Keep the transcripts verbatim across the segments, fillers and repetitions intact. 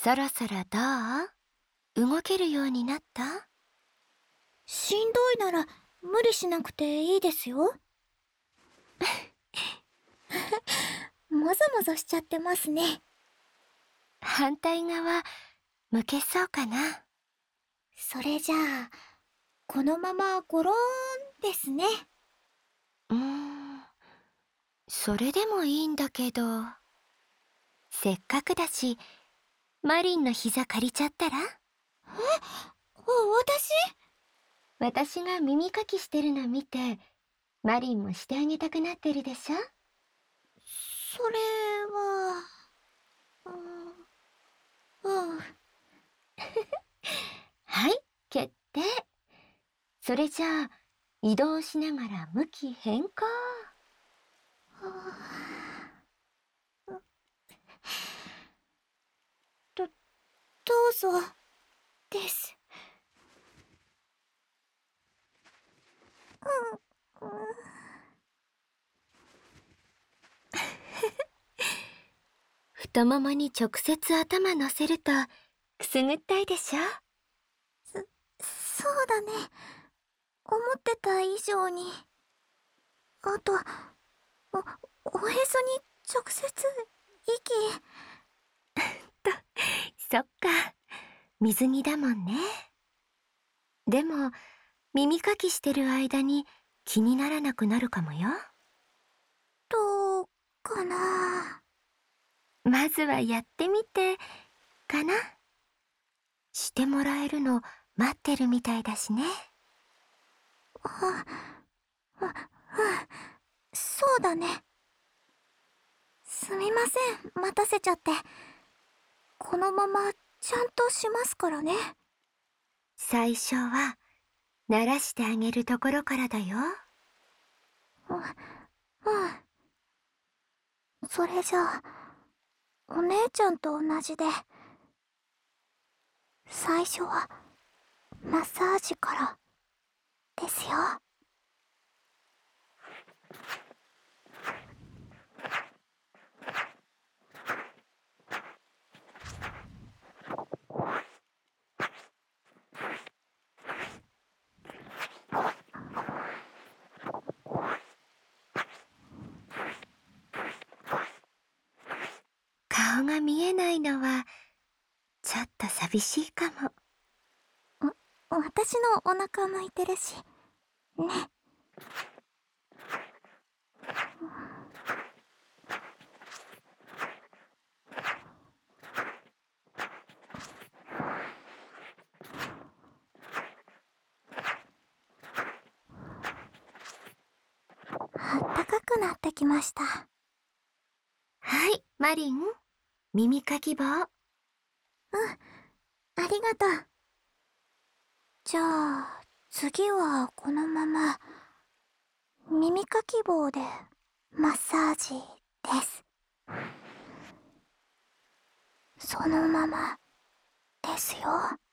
そろそろどう？動けるようになった？ しんどいなら無理しなくていいですよ。もぞもぞしちゃってますね。 反対側向けそうかな。 それじゃあこのままゴローンですね。 うーん、それでもいいんだけど、せっかくだしマリンの膝借りちゃったら？ え、私？ 私が耳かきしてるの見てマリンもしてあげたくなってるでしょ？ それはうん、うん。 はい、決定。それじゃあ移動しながら向き変更。 ど、どうぞです。うん、うん。 太ももに直接頭乗せるとくすぐったいでしょ？ そ、そうだね。思ってた以上に。あと、お、おへそに直接息。 と、そっか、水着だもんね。でも耳かきしてる間に気にならなくなるかもよ。 どうかな。 まずはやってみてかな。してもらえるの待ってるみたいだしね。 あ、あ、うん、そうだね。すみません、待たせちゃって。このままちゃんとしますからね。 最初は慣らしてあげるところからだよ。 うん、うん。それじゃあお姉ちゃんと同じで、最初はマッサージからですよ。 顔が見えないのはちょっと寂しいかも。 私のお腹向いてるしね。あったかくなってきました。 はい、マリン、耳かき棒。 うん、ありがとう。じゃあ次はこのまま耳かき棒でマッサージです。そのままですよ。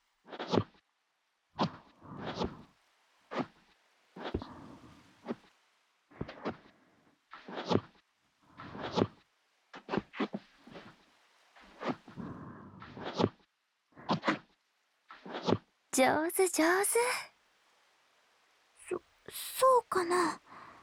上手上手。 そ、そうかな。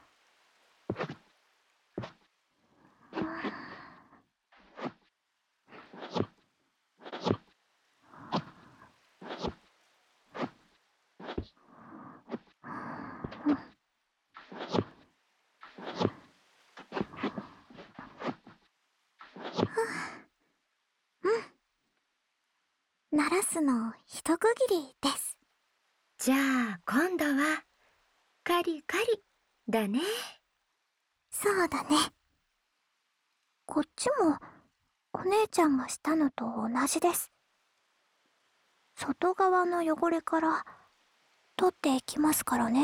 鳴らすの一区切りです。 じゃあ今度はカリカリだね。 そうだね。こっちもお姉ちゃんがしたのと同じです。外側の汚れから取っていきますからね。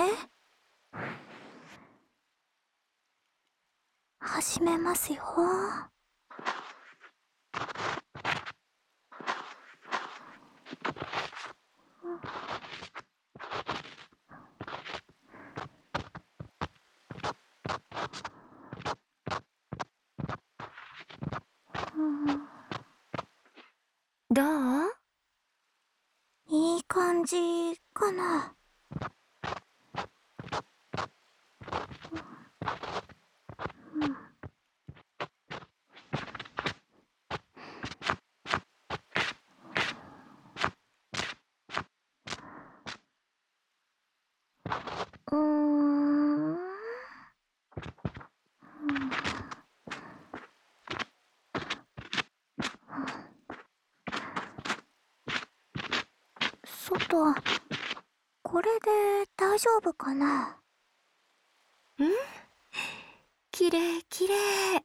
始めますよ。うん、 どう？ 感じかな。うーん。外、これで大丈夫かな。 うん、きれいきれい。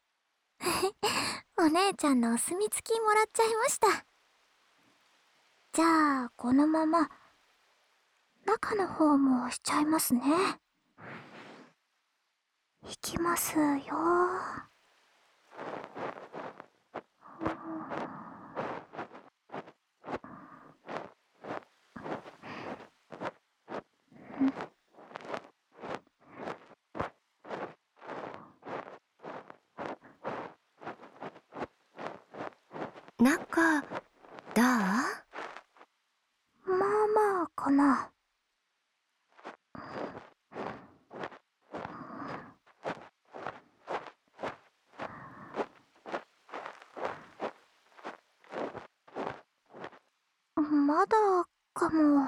お姉ちゃんのお墨付きもらっちゃいました。じゃあこのまま中の方もしちゃいますね。いきますよ。 中、どう？ まあまあかな。まだかも。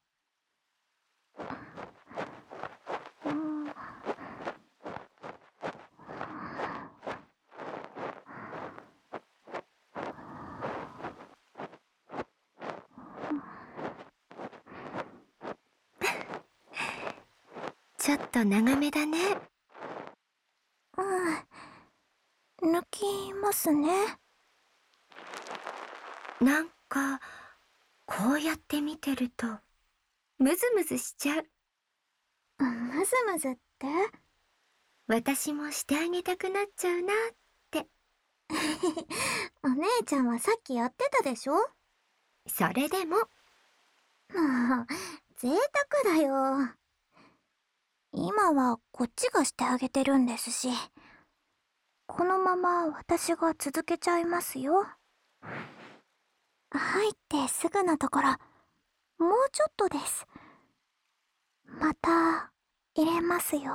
うん、 ちょっと長めだね。 うん、抜きますね。 なんかこうやって見てるとムズムズしちゃう。 ムズムズって？ 私もしてあげたくなっちゃうなって。 お姉ちゃんはさっきやってたでしょ。 それでも。 もう贅沢だよ。今はこっちがしてあげてるんですし、このまま私が続けちゃいますよ。入ってすぐのところ、もうちょっとです。また入れますよ。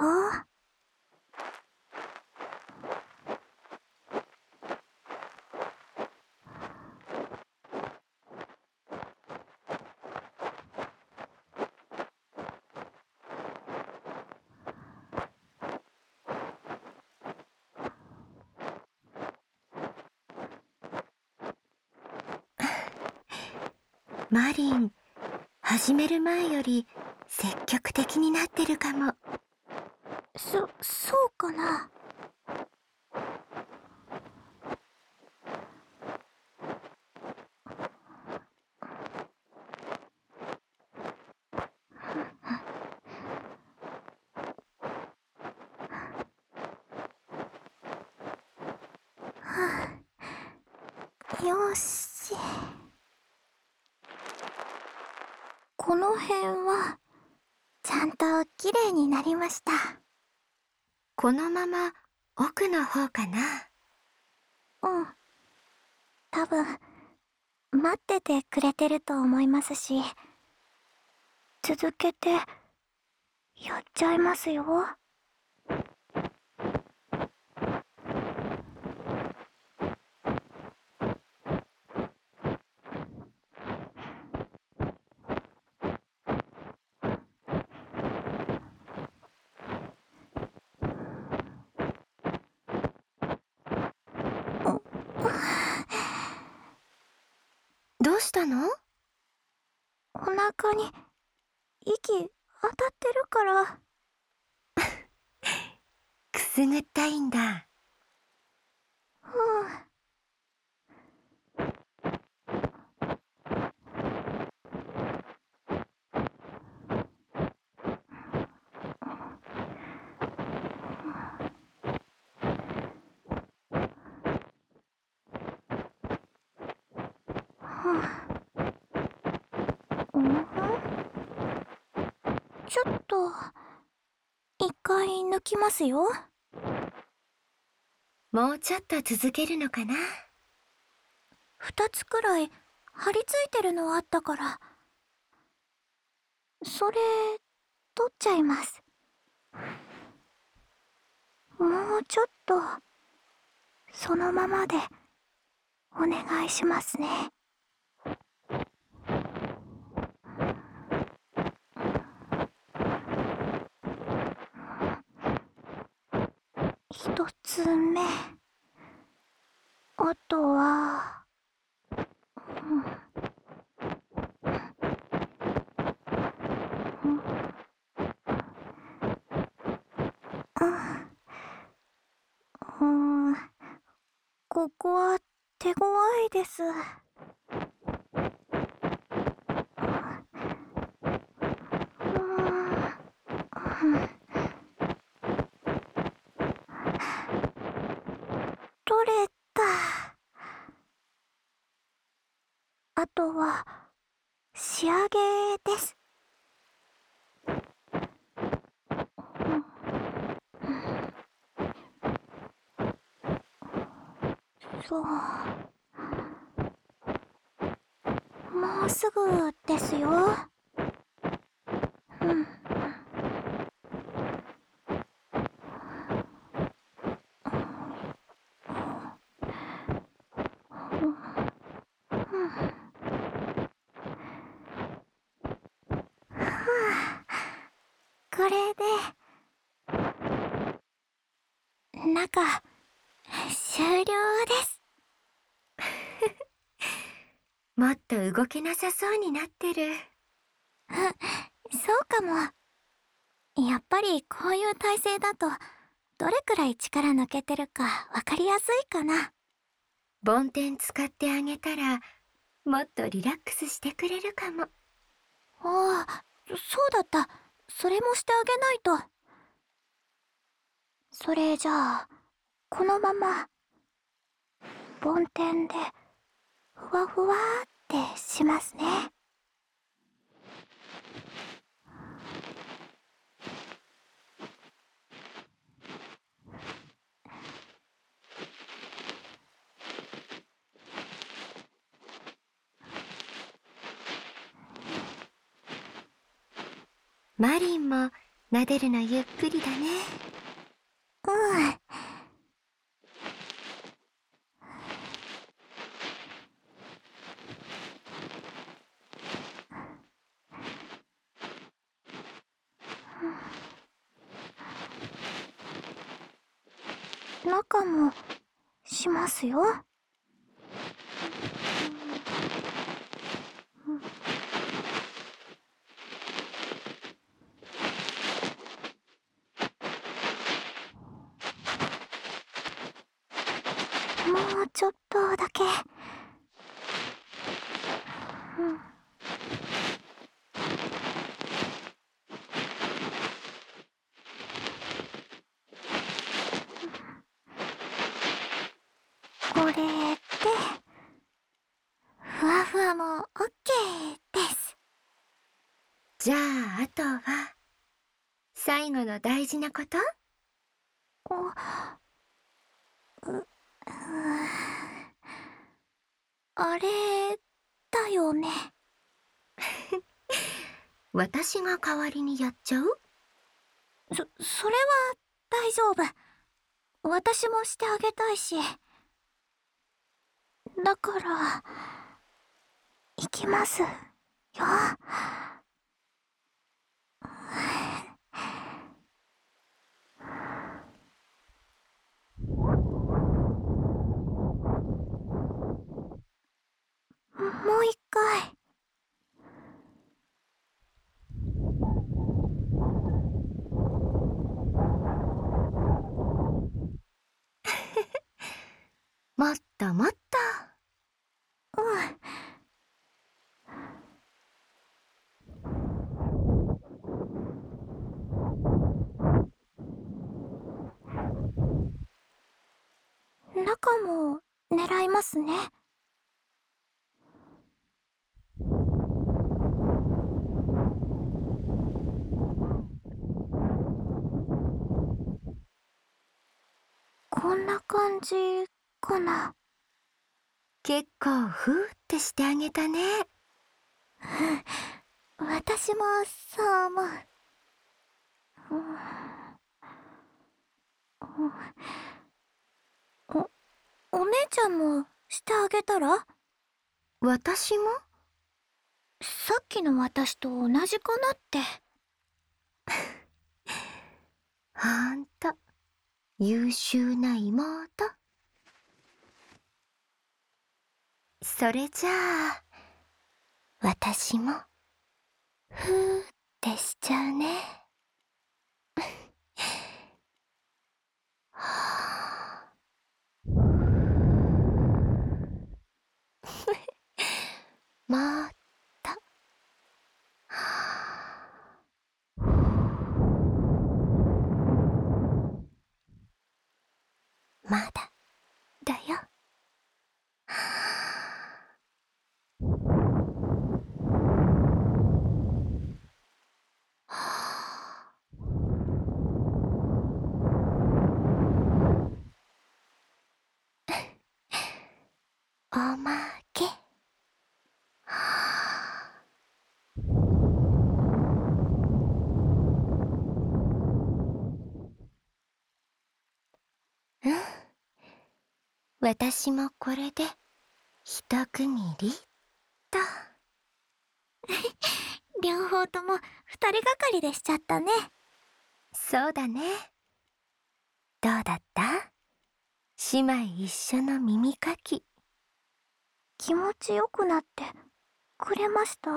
マリン、始める前より積極的になってるかも。 そ、そうかな。よし。この辺はちゃんときれいになりました。 このまま奥の方かな。 うん。多分待っててくれてると思いますし、続けてやっちゃいますよ。 どうしたの？ お腹に息当たってるから。 くすぐったいんだ。 うん。うん、ちょっと一回抜きますよ。 もうちょっと続けるのかな。 二つくらい張り付いてるのあったから、 それ、取っちゃいます。もうちょっと、そのままで、お願いしますね。一つ目。あとは、うん、うん、うん、ここは手強いです。うん、取れた。あとは、仕上げです。そう。もうすぐですよ。うん。これで、中、終了です。 もっと動けなさそうになってる。 そうかも。やっぱりこういう体勢だと、どれくらい力抜けてるかわかりやすいかな。 梵天使ってあげたら、もっとリラックスしてくれるかも。 ああ、そうだった。それもしてあげないと。それじゃあ、このまま、梵天で、ふわふわってしますね。 マリンも撫でるのゆっくりだね。 うん。中もしますよ。もうちょっとだけ。うん、これで、ふわふわもオッケーです。 じゃあ、あとは、最後の大事なこと？ う、うあれだよね。 私が代わりにやっちゃう？ そ、それは大丈夫。私もしてあげたいし。だから、行きますよ。もう一回。 もっともっと。 うん。中も狙いますね。こんな感じかな。 結構ふーってしてあげたね。 私私もそう思う。うんうん、お、お姉ちゃんもしてあげたら？ 私も？ さっきの私と同じかなって。 ほんと優秀な妹。それじゃあ私もふーってしちゃうね。はあまた。まだだよ。おまけ。うん、私もこれで一区切りと。 両方とも二人がかりでしちゃったね。 そうだね。どうだった？姉妹一緒の耳かき。 気持ちよくなってくれました？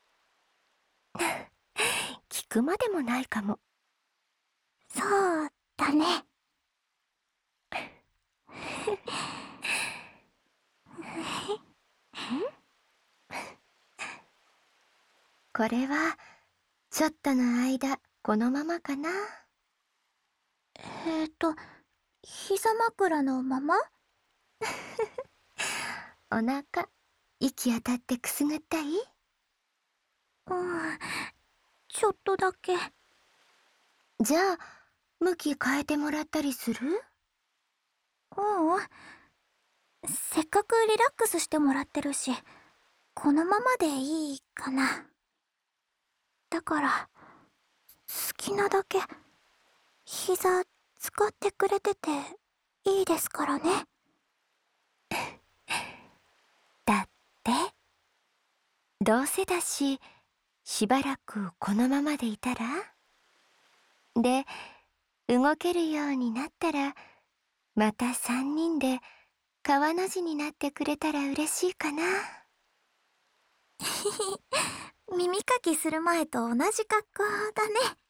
聞くまでもないかも。 そうだね。 これはちょっとの間このままかな。 えーと、膝枕のまま？ お腹息当たってくすぐったい？ うん、ちょっとだけ。 じゃあ向き変えてもらったりする？ ううん、せっかくリラックスしてもらってるし、このままでいいかな。だから好きなだけ膝使ってくれてていいですからね。 だってどうせだし、しばらくこのままでいたら？で、動けるようになったらまた三人で川の字になってくれたら嬉しいかな。 耳かきする前と同じ格好だね。